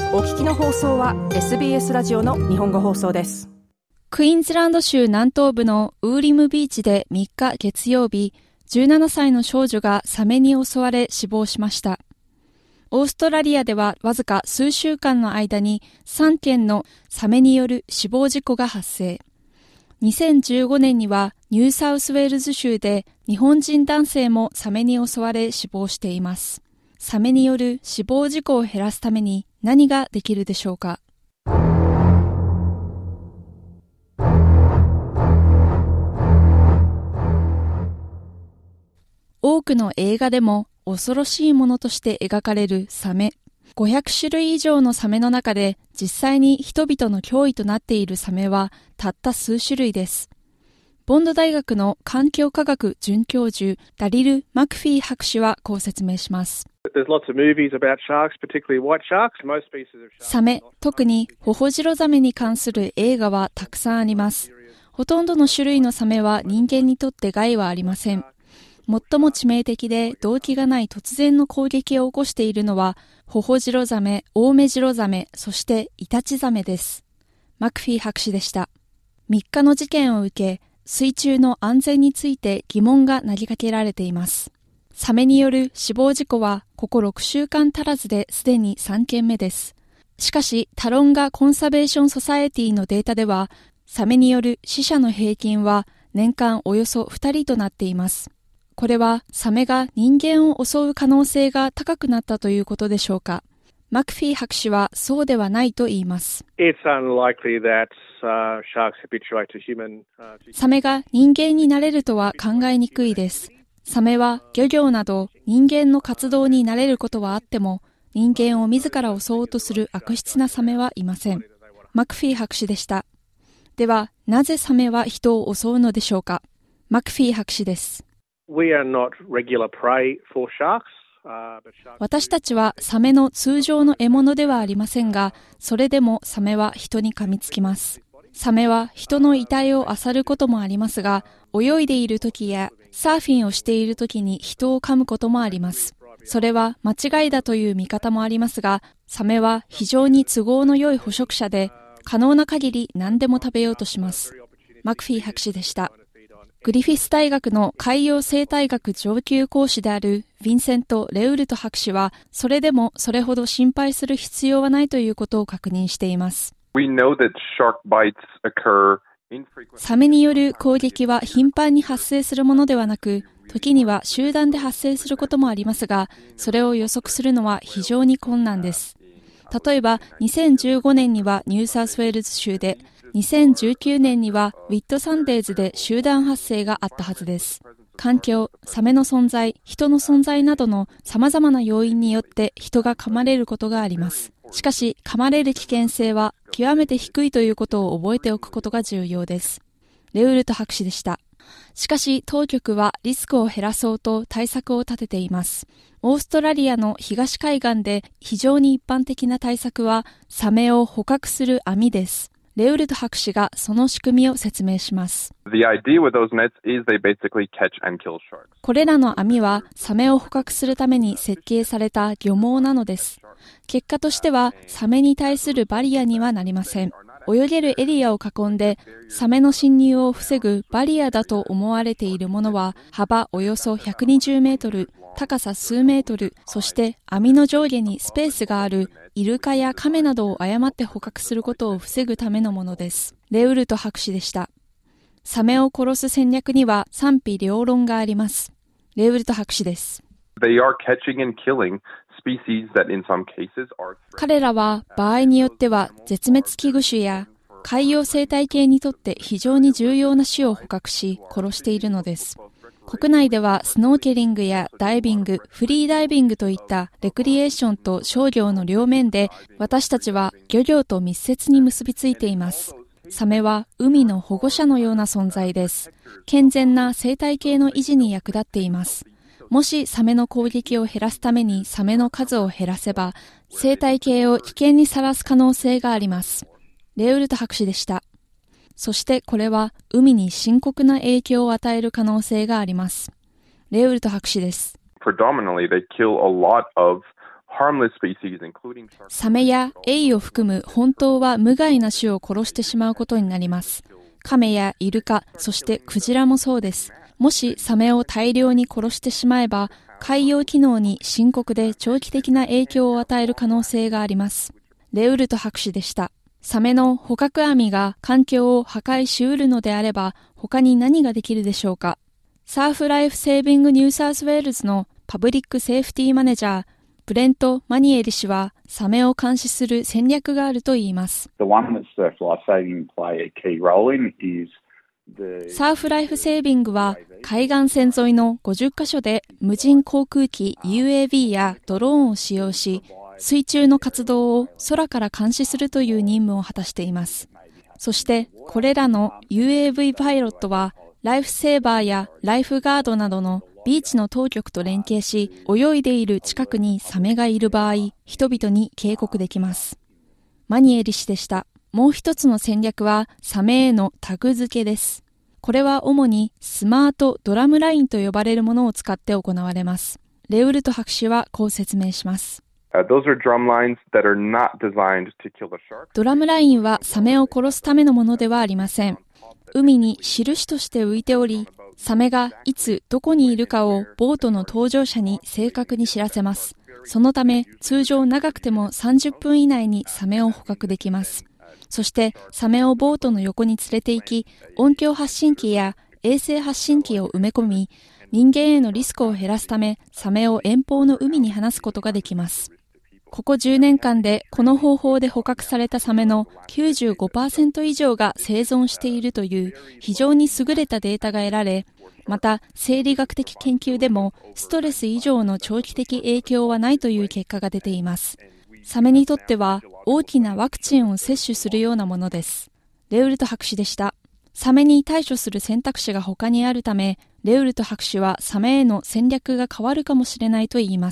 お聞きの放送は SBS ラジオの日本語放送です。 クイーンズランド州南東部のウーリムビーチで3日月曜日、17歳の少女がサメに襲われ死亡しました。オーストラリアではわずか数週間の間に3件のサメによる死亡事故が発生。2015年にはニューサウスウェールズ州で日本人男性もサメに襲われ死亡しています。サメによる死亡事故を減らすために何ができるでしょうか。多くの映画でも恐ろしいものとして描かれるサメ。500種類以上のサメの中で実際に人々の脅威となっているサメはたった数種類です。ボンド大学の環境科学准教授ダリル・マクフィー博士はこう説明します。サメ、特にホホジロザメに関する映画はたくさんあります。ほとんどの種類のサメは人間にとって害はありません。最も致命的で動機がない突然の攻撃を起こしているのはホホジロザメ、オオメジロザメ、そしてイタチザメです。マクフィー博士でした。3日の事件を受け、水中の安全について疑問が投げかけられています。サメによる死亡事故はここ6週間足らずですでに3件目です。しかし、タロンガ・コンサベーション・ソサエティのデータでは、サメによる死者の平均は年間およそ2人となっています。これはサメが人間を襲う可能性が高くなったということでしょうか。マクフィー博士はそうではないと言います。サメが人間になれるとは考えにくいです。サメは漁業など人間の活動になれることはあっても、人間を自ら襲おうとする悪質なサメはいません。マクフィー博士でした。では、なぜサメは人を襲うのでしょうか。マクフィー博士です。私たちはサメの通常の獲物ではありませんが、それでもサメは人に噛みつきます。サメは人の遺体を漁ることもありますが、泳いでいる時やサーフィンをしている時に人を噛むこともあります。それは間違いだという見方もありますが、サメは非常に都合の良い捕食者で、可能な限り何でも食べようとします。マクフィー博士でした。グリフィス大学の海洋生態学上級講師であるヴィンセント・レウルト博士は、それでもそれほど心配する必要はないということを確認しています。サメによる攻撃は頻繁に発生するものではなく、時には集団で発生することもありますが、それを予測するのは非常に困難です。例えば、2015年にはニューサウスウェールズ州で、2019年にはウィットサンデーズで集団発生があったはずです。環境、サメの存在、人の存在などの様々な要因によって人が噛まれることがあります。しかし、噛まれる危険性は極めて低いということを覚えておくことが重要です。レウルト博士でした。しかし、当局はリスクを減らそうと対策を立てています。オーストラリアの東海岸で非常に一般的な対策は、サメを捕獲する網です。レウルト博士がその仕組みを説明します。これらの網はサメを捕獲するために設計された漁網なのです。結果としてはサメに対するバリアにはなりません。泳げるエリアを囲んでサメの侵入を防ぐバリアだと思われているものは幅およそ120メートル、高さ数メートル、そして網の上下にスペースがあるイルカやカメなどを誤って捕獲することを防ぐためのものです。レウルト博士でした。サメを殺す戦略には賛否両論があります。レウルト博士です。彼らは場合によっては絶滅危惧種や海洋生態系にとって非常に重要な種を捕獲し殺しているのです。国内ではスノーケリングやダイビング、フリーダイビングといったレクリエーションと商業の両面で私たちは漁業と密接に結びついています。サメは海の保護者のような存在です。健全な生態系の維持に役立っています。もしサメの攻撃を減らすためにサメの数を減らせば、生態系を危険にさらす可能性があります。レウルト博士でした。そしてこれは海に深刻な影響を与える可能性があります。レウルト博士です。 サメやエイを含む本当は無害な種を殺してしまうことになります。カメやイルカ、そしてクジラもそうです。もしサメを大量に殺してしまえば、海洋機能に深刻で長期的な影響を与える可能性があります。レウルト博士でした。サメの捕獲網が環境を破壊しうるのであれば、他に何ができるでしょうか。サーフライフセービングニューサウスウェールズのパブリックセーフティーマネージャー、ブレント・マニエリ氏は、サメを監視する戦略があるといいます。サーフライフセービングは、海岸線沿いの50カ所で無人航空機 UAV やドローンを使用し、水中の活動を空から監視するという任務を果たしています。そして、これらの UAV パイロットは、ライフセーバーやライフガードなどのビーチの当局と連携し、泳いでいる近くにサメがいる場合、人々に警告できます。マニエリ氏でした。もう一つの戦略は、サメへのタグ付けです。これは主にスマートドラムラインと呼ばれるものを使って行われます。レウルト博士はこう説明します。ドラムラインはサメを殺すためのものではありません。海に印として浮いており、サメがいつどこにいるかをボートの搭乗者に正確に知らせます。そのため、通常長くても30分以内にサメを捕獲できます。そして、サメをボートの横に連れて行き、音響発信機や衛星発信機を埋め込み、人間へのリスクを減らすため、サメを遠方の海に放すことができます。ここ10年間でこの方法で捕獲されたサメの 95% 以上が生存しているという非常に優れたデータが得られ、また生理学的研究でもストレス以上の長期的影響はないという結果が出ています。サメにとっては大きなワクチンを接種するようなものです。レウルト博士でした。サメに対処する選択肢が他にあるため、レウルト博士はサメへの戦略が変わるかもしれないと言います。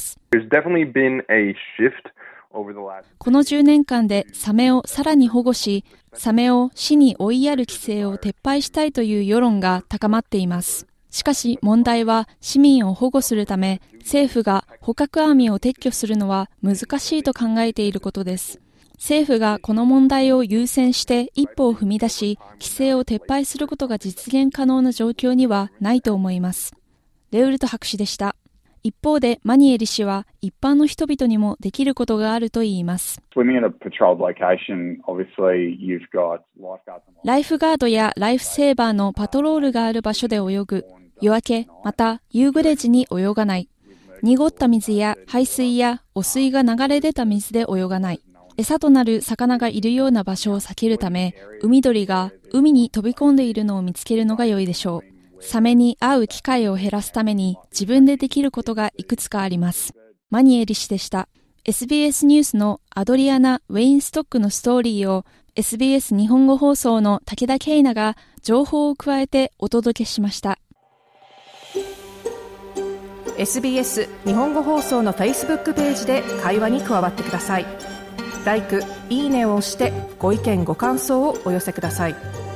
この10年間でサメをさらに保護し、サメを死に追いやる規制を撤廃したいという世論が高まっています。しかし問題は市民を保護するため、政府が捕獲網を撤去するのは難しいと考えていることです。政府がこの問題を優先して一歩を踏み出し、規制を撤廃することが実現可能な状況にはないと思います。レウルト博士でした。一方でマニエリ氏は一般の人々にもできることがあると言います。ライフガードやライフセーバーのパトロールがある場所で泳ぐ。夜明け、また夕暮れ時に泳がない。濁った水や排水や汚水が流れ出た水で泳がない。餌となる魚がいるような場所を避けるため、海鳥が海に飛び込んでいるのを見つけるのが良いでしょう。サメに会う機会を減らすために自分でできることがいくつかあります。マニエリ氏でした。SBS ニュースのアドリアナ・ウェインストックのストーリーを SBS 日本語放送の武田圭奈が情報を加えてお届けしました。 SBS 日本語放送の Facebook ページで会話に加わってください。LIKE、いいねを押してご意見ご感想をお寄せください。